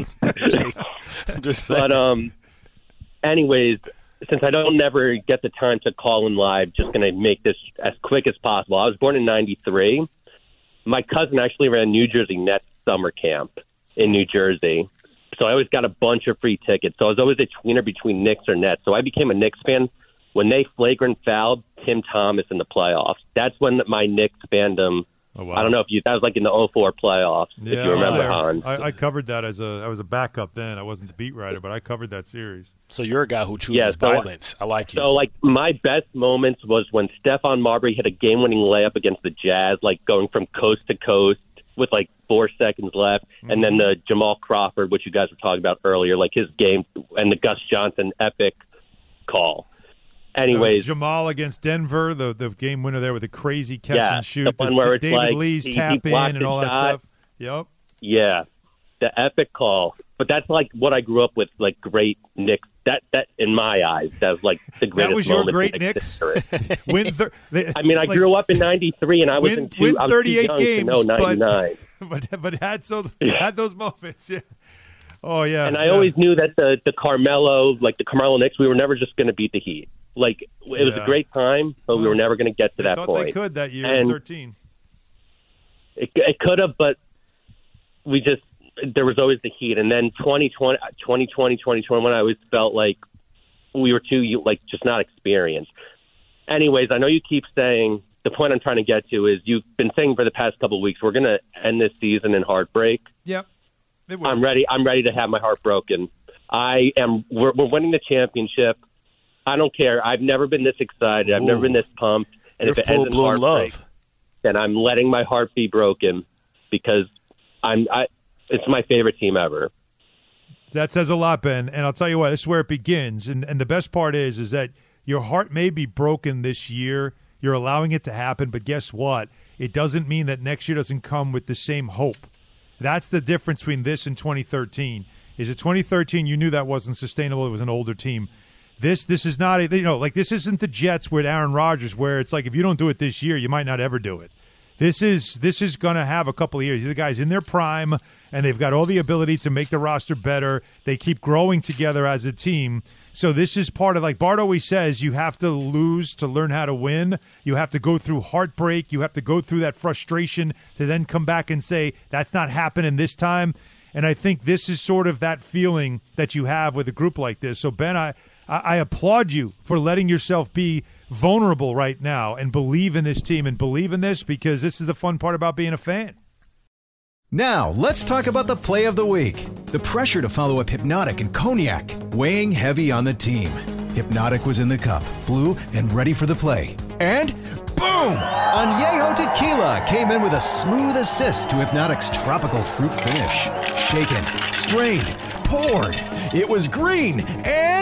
just saying. But anyways, since I don't never get the time to call in live, just going to make this as quick as possible. I was born in 93. My cousin actually ran New Jersey Nets summer camp in New Jersey. So I always got a bunch of free tickets. So I was always a tweener between Knicks or Nets. So I became a Knicks fan when they flagrant fouled Tim Thomas in the playoffs. That's when my Knicks fandom. Oh, wow. I don't know if that was like in the 2004 playoffs. Yeah, if you remember, Hans. I covered that I was a backup then. I wasn't the beat writer, but I covered that series. So you're a guy who chooses violence. I like you. So my best moments was when Stephon Marbury hit a game-winning layup against the Jazz, going from coast to coast with 4 seconds left, and then the Jamal Crawford, which you guys were talking about earlier, his game, and the Gus Johnson epic call. Anyways, Jamal against Denver, the game winner there with a crazy catch and shoot. The one where it's David Lee's tap in and all that stuff. Yep. Yeah, the epic call. But that's what I grew up with, great Knicks. That in my eyes, that was the greatest. That was your moment great Knicks. I grew up in '93, and I was in 38 games, to know 99. but had those moments. Yeah. Oh yeah. And I always knew that the Carmelo Knicks, we were never just going to beat the Heat. It was a great time, but we were never going to get to that point. They could that year in 13. It could have, but there was always the Heat. And then 2020, 2021, I always felt like we were too, just not experienced. Anyways, I know you keep saying, the point I'm trying to get to is you've been saying for the past couple of weeks, we're going to end this season in heartbreak. Yep. I'm ready to have my heart broken. We're winning the championship. I don't care. I've never been this excited. I've never been this pumped. And You're if it ends in heartbreak, then I'm letting my heart be broken because it's my favorite team ever. That says a lot, Ben. And I'll tell you what, this is where it begins. And the best part is that your heart may be broken this year. You're allowing it to happen. But guess what? It doesn't mean that next year doesn't come with the same hope. That's the difference between this and 2013. Is it 2013 you knew that wasn't sustainable. It was an older team. This is not this isn't the Jets with Aaron Rodgers where it's if you don't do it this year, you might not ever do it. This is going to have a couple of years. These are guys in their prime, and they've got all the ability to make the roster better. They keep growing together as a team. So this is part of, Bart always says, you have to lose to learn how to win. You have to go through heartbreak. You have to go through that frustration to then come back and say, that's not happening this time. And I think this is sort of that feeling that you have with a group like this. So, Ben, I applaud you for letting yourself be vulnerable right now and believe in this team and believe in this because this is the fun part about being a fan. Now, let's talk about the play of the week. The pressure to follow up Hypnotic and Cognac, weighing heavy on the team. Hypnotic was in the cup, blue, and ready for the play. And boom! Añejo Tequila came in with a smooth assist to Hypnotic's tropical fruit finish. Shaken, strained, poured. It was green and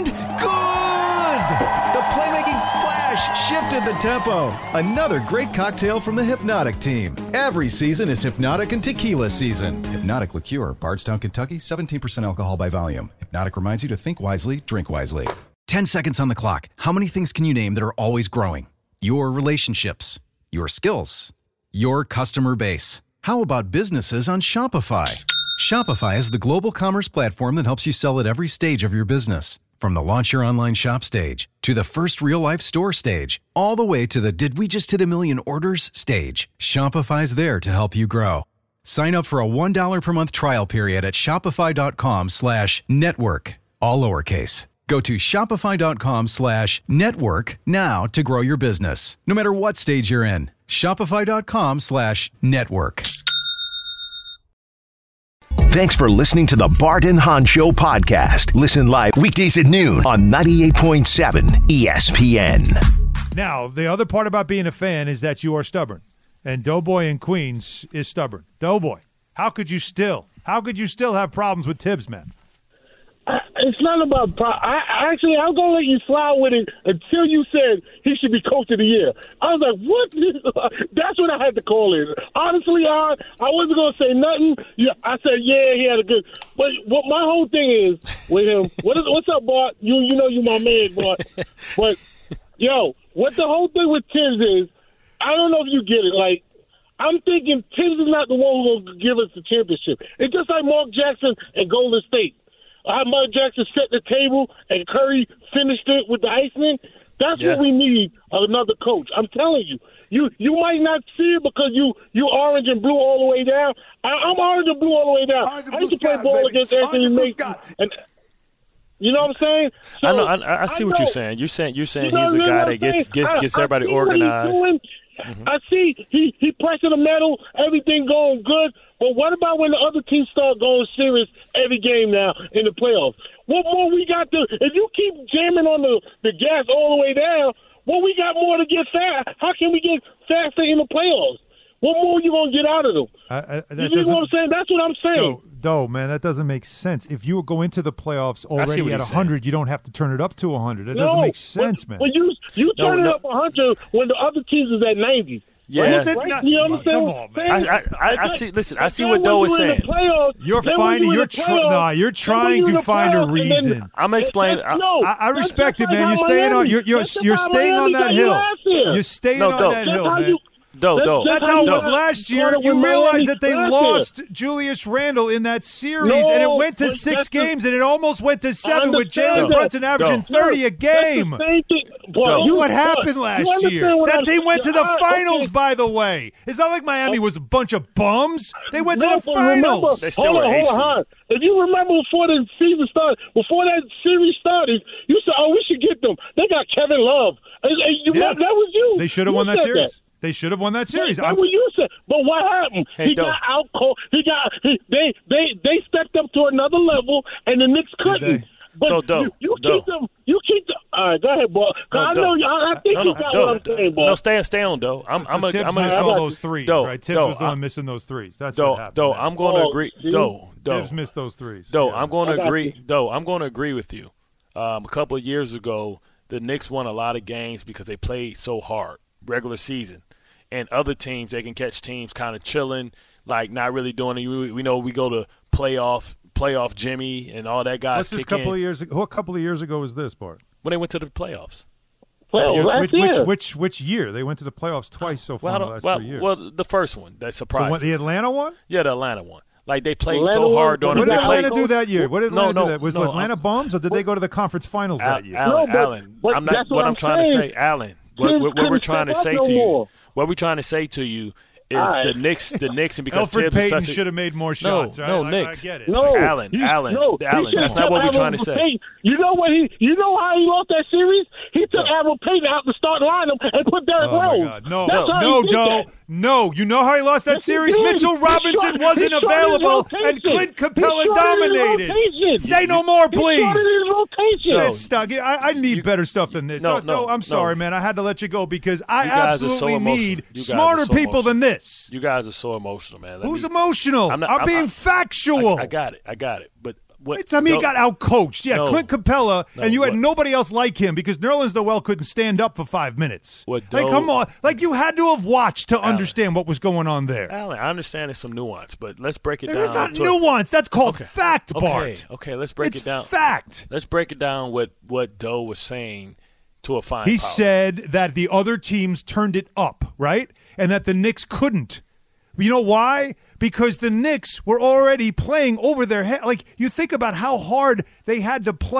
good! The playmaking splash shifted the tempo. Another great cocktail from the Hypnotic team. Every season is Hypnotic and Tequila season. Hypnotic Liqueur, Bardstown, Kentucky, 17% alcohol by volume. Hypnotic reminds you to think wisely, drink wisely. 10 seconds on the clock. How many things can you name that are always growing? Your relationships, your skills, your customer base. How about businesses on Shopify? Shopify is the global commerce platform that helps you sell at every stage of your business. From the launch your online shop stage to the first real-life store stage, all the way to the did we just hit 1 million orders stage, Shopify's there to help you grow. Sign up for a $1 per month trial period at shopify.com/network, all lowercase. Go to shopify.com/network now to grow your business, no matter what stage you're in. Shopify.com/network. Thanks for listening to the Bart and Hahn Show podcast. Listen live weekdays at noon on 98.7 ESPN. Now, the other part about being a fan is that you are stubborn. And Doughboy in Queens is stubborn. Doughboy, how could you still have problems with Tibbs, man? It's not about I'm going to let you slide with it until you said he should be coach of the year. I was like, what? That's when I had to call in. Honestly, I wasn't going to say nothing. Yeah, I said, yeah, he had a good. But what my whole thing is with him, what's up, Bart? You know you my man, Bart. But, yo, what the whole thing with Tibbs is, I don't know if you get it. Like, I'm thinking Tibbs is not the one who's going to give us the championship. It's just like Mark Jackson and Golden State. How Mark Jackson set the table and Curry finished it with the icing. That's what we need, another coach. I'm telling you. You might not see it because you orange and blue all the way down. I'm orange and blue all the way down. I used to play ball against Anthony Mason. And, you know what I'm saying? So, I see what you're saying. You're saying he's a guy that gets everybody organized. Mm-hmm. I see he pressing the metal, everything going good. But what about when the other teams start going serious every game now in the playoffs? What more we got to – if you keep jamming on the gas all the way down, what we got more to get fast? How can we get faster in the playoffs? What more are you going to get out of them? You know what I'm saying? That's what I'm saying. No, man, that doesn't make sense. If you go into the playoffs already at 100, you don't have to turn it up to 100. That doesn't make sense, man. But you turn it up 100 when the other teams is at 90. Yeah, right? You understand? Come on, man. I see. Listen, I see what Doe is saying. You're trying to find a reason. I'm explaining. I respect it, man. You're staying on. You're staying on that hill. You're staying on that hill, man. That's how it was last year. You realize that they lost Julius Randle in that series, and it went to 6 games, and it almost went to 7 with Jalen Brunson averaging 30 a game. What happened last year? That team went to the finals, by the way. It's not like Miami was a bunch of bums. They went to the finals. Hold on. If you remember before the season started, before that series started, you said, we should get them. They got Kevin Love. That was you. They should have won that series. They should have won that series. That's what you said. But what happened? He got out cold. They stepped up to another level, and the Knicks couldn't. But you keep them. All right, go ahead, boy. I think you got what I'm saying, boy. No, stay on, Doe. I'm missed all those threes, right? Tibbs was the one missing those threes. That's what happened. Doe, I'm going to agree. Tibbs missed those threes. Doe, I'm going to agree. Doe, I'm going to agree with you. A couple of years ago, the Knicks won a lot of games because they played so hard, regular season. And other teams, they can catch teams kind of chilling, like not really doing it. We know we go to playoff Jimmy and all that guys. What's this couple of years ago? What couple of years ago was this, Bart? When they went to the playoffs. Which year? They went to the playoffs twice so far in the last 3 years. Well, the first one that surprised the Atlanta one? Yeah, the Atlanta one. Like they played so hard during. What did Atlanta do that year? What did Atlanta do that? Was Atlanta bums, or did they go to the conference finals that year? Alan, I'm trying to say, Alan. What we're trying to say to you. What we're trying to say to you is the Knicks, and because Elfrid Payton should have made more shots. No, right? Knicks. I get it. Alan. That's not what we're trying to say. You know how he lost that series? He took Elfrid Payton out the starting lineup and put Derrick Rose. No. You know how he lost that series? Mitchell Robinson wasn't available, and Clint Capella dominated. Say no more, please. I need better stuff than this. No, I'm sorry, man. I had to let you go because I absolutely need smarter people than this. You guys are so emotional, man. Who's emotional? I'm being factual. I got it. But tell me he got out-coached. Yeah, Clint Capella, and you had nobody else like him because Nerlens Noel couldn't stand up for 5 minutes. Come on. Like, you had to have watched to understand what was going on there. Alan, I understand there's some nuance, but let's break it down. There's not nuance. That's called fact, Bart. Okay, let's break it down. It's fact. Let's break it down what Doe was saying to a fine He power. said that the other teams turned it up, right? And that the Knicks couldn't. You know why? Because the Knicks were already playing over their head. Like, you think about how hard they had to play,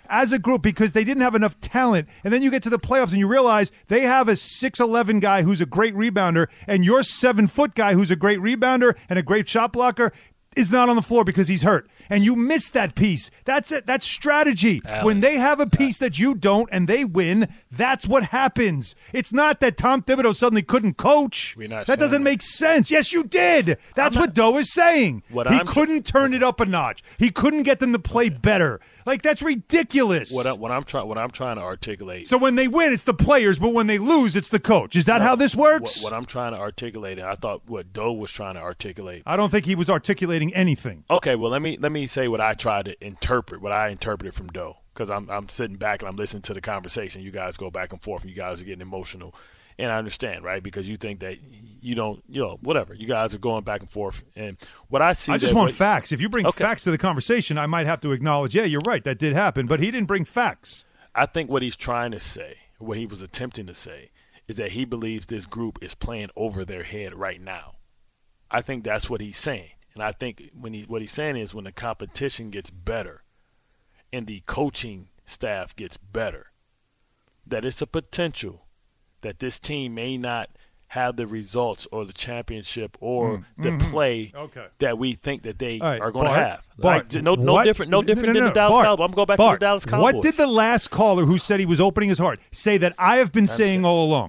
as a group because they didn't have enough talent. And then you get to the playoffs and you realize they have a 6'11" guy who's a great rebounder, and your 7-foot guy who's a great rebounder and a great shot blocker is not on the floor because he's hurt. And you miss that piece. That's it. That's strategy. Allen. When they have a piece that you don't and they win, that's what happens. It's not that Tom Thibodeau suddenly couldn't coach. That doesn't make sense. Yes, you did. That's what Doe is saying. He couldn't turn it up a notch. He couldn't get them to play better. Like, that's ridiculous. What I'm trying to articulate. So when they win, it's the players, but when they lose, it's the coach. Is that how this works? What I'm trying to articulate, and I thought what Doe was trying to articulate. I don't think he was articulating anything. Okay, well, let me say what I tried to interpret, what I interpreted from Doe, because I'm sitting back and I'm listening to the conversation. You guys go back and forth, and you guys are getting emotional. And I understand, right? Because you think that you don't, whatever. You guys are going back and forth. And what I see, I just want facts. If you bring facts to the conversation, I might have to acknowledge, yeah, you're right, that did happen. But he didn't bring facts. I think what he's trying to say, what he was attempting to say, is that he believes this group is playing over their head right now. I think that's what he's saying. And I think what he's saying is when the competition gets better and the coaching staff gets better, that it's a potential that this team may not have the results or the championship or the play that we think that they are going to have. No different than the Dallas Cowboys. I'm going back to the Dallas Cowboys. What did the last caller who said he was opening his heart say that I have been saying all along?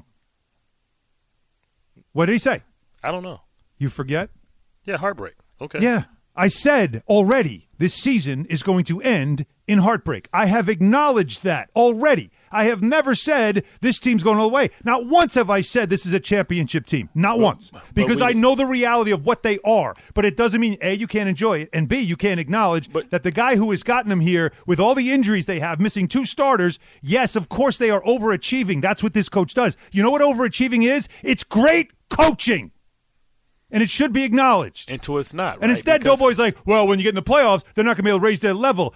What did he say? I don't know. You forget? Yeah, heartbreak. Okay. Yeah. I said already this season is going to end in heartbreak. I have acknowledged that already. I have never said this team's going all the way. Not once have I said this is a championship team. Not once. Because I know the reality of what they are. But it doesn't mean, A, you can't enjoy it, and B, you can't acknowledge that the guy who has gotten them here with all the injuries they have, missing 2 starters, yes, of course they are overachieving. That's what this coach does. You know what overachieving is? It's great coaching. And it should be acknowledged. Until it's not, right? And instead, Doughboy's like, well, when you get in the playoffs, they're not going to be able to raise their level.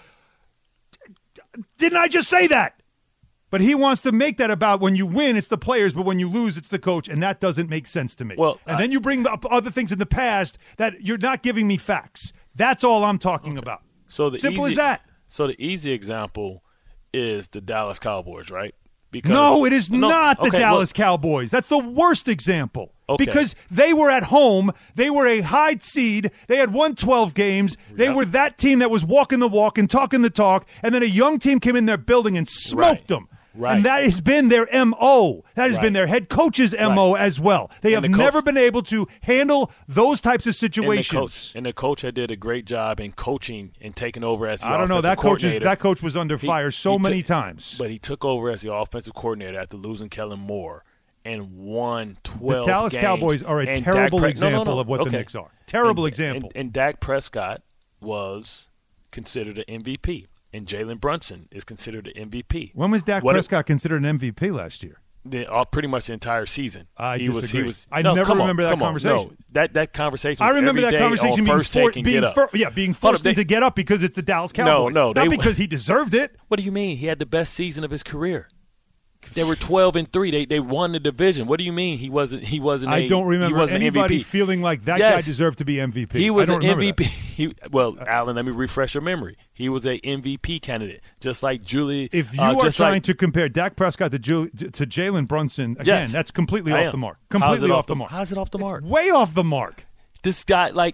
Didn't I just say that? But he wants to make that about when you win, it's the players, but when you lose, it's the coach, and that doesn't make sense to me. Well, and then you bring up other things in the past that you're not giving me facts. That's all I'm talking about. So Simple as that. So the easy example is the Dallas Cowboys, right? Because no, it is not the Dallas Cowboys. That's the worst example. Because they were at home. They were a high seed. They had won 12 games. They were that team that was walking the walk and talking the talk. And then a young team came in their building and smoked them. Right. And that has been their M.O. That has been their head coach's M.O. as well. They have never been able to handle those types of situations. And the coach had did a great job in coaching and taking over as the I don't know. That coach was under fire many times. But he took over as the offensive coordinator after losing Kellen Moore and won 12 The Dallas games. Cowboys are a terrible example of what the Knicks are. Terrible example. And Dak Prescott was considered an MVP. And Jalen Brunson is considered an MVP. When was Dak Prescott considered an MVP last year? Pretty much the entire season. I disagree. I never remember that conversation. No, that conversation. I remember that conversation being forced to get up because it's the Dallas Cowboys. No, not because he deserved it. What do you mean? He had the best season of his career. They were 12-3. They won the division. What do you mean he wasn't? I don't remember anybody MVP. feeling like that guy deserved to be MVP. He was an MVP. Alan, let me refresh your memory. He was an MVP candidate, just like Julie. If you are trying to compare Dak Prescott to Jalen Brunson, again, that's completely off the mark. Completely off the mark. How's it off the mark? It's way off the mark. This guy, like,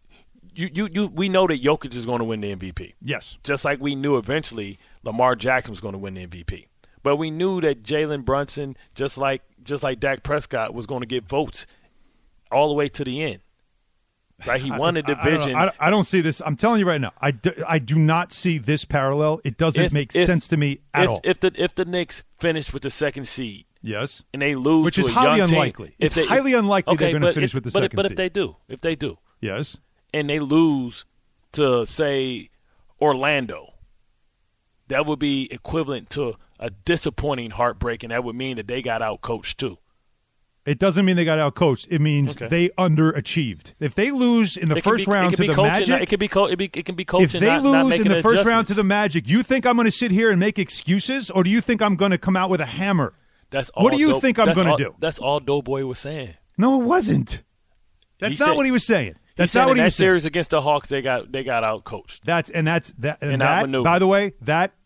we know that Jokic is going to win the MVP. Yes. Just like we knew eventually Lamar Jackson was going to win the MVP. But we knew that Jalen Brunson, just like Dak Prescott, was going to get votes all the way to the end. Right? He won the division. I don't see this. I'm telling you right now, I do not see this parallel. It doesn't make sense to me at all. If the Knicks finish with the second seed, yes, and they lose, which is highly unlikely. It's highly unlikely they're going to finish with the second seed. But if they do, yes, and they lose to, say, Orlando, that would be equivalent to a disappointing heartbreak, and that would mean that they got out-coached too. It doesn't mean they got out-coached. It means they underachieved. If they lose in the first round to the Magic, it can be coaching. If they lose in the first round to the Magic, you think I'm going to sit here and make excuses, or do you think I'm going to come out with a hammer? What do you think I'm going to do? That's all Doughboy was saying. No, it wasn't. That's not what he was saying. That's not what he was saying. That series against the Hawks, they got out-coached. By the way, that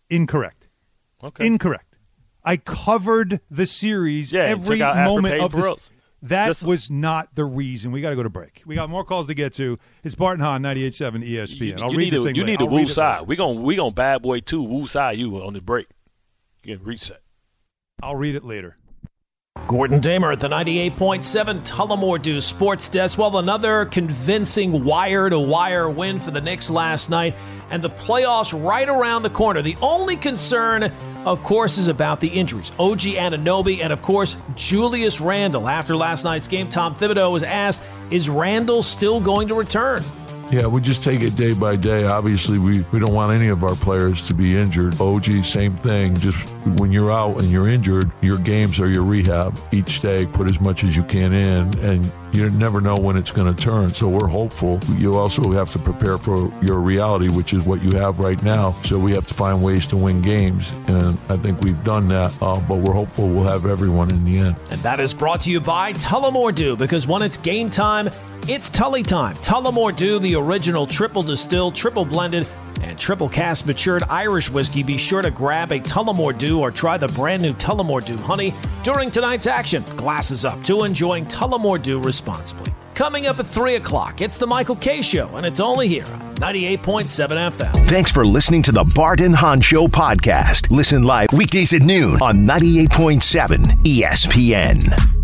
Incorrect. Okay. Incorrect. I covered the series every moment of this. That was not the reason. We got to go to break. We got more calls to get to. It's Bart and Hahn, 98.7 ESPN. I'll read the thing. You need to woo side. We gonna bad boy 2 woo side you on the break. You can reset. I'll read it later. Gordon Damer at the 98.7 Tullamore Dew Sports Desk. Well, another convincing wire-to-wire win for the Knicks last night, and the playoffs right around the corner. The only concern, of course, is about the injuries. OG Anunoby and, of course, Julius Randle. After last night's game, Tom Thibodeau was asked, is Randle still going to return? Yeah, we just take it day by day. Obviously, we don't want any of our players to be injured. OG, same thing. Just when you're out and you're injured, your games are your rehab. Each day, put as much as you can in, and you never know when it's going to turn. So we're hopeful. You also have to prepare for your reality, which is what you have right now. So we have to find ways to win games, and I think we've done that. But we're hopeful we'll have everyone in the end. And that is brought to you by Tullamore Dew, because when it's game time, it's Tully time. Tullamore Dew, the original triple distilled, triple blended, and triple cask matured Irish whiskey. Be sure to grab a Tullamore Dew or try the brand new Tullamore Dew Honey during tonight's action. Glasses up to enjoying Tullamore Dew responsibly. Coming up at 3 o'clock, it's the Michael Kay Show, and it's only here on 98.7 FM. Thanks for listening to the Bart and Hahn Show podcast. Listen live weekdays at noon on 98.7 ESPN.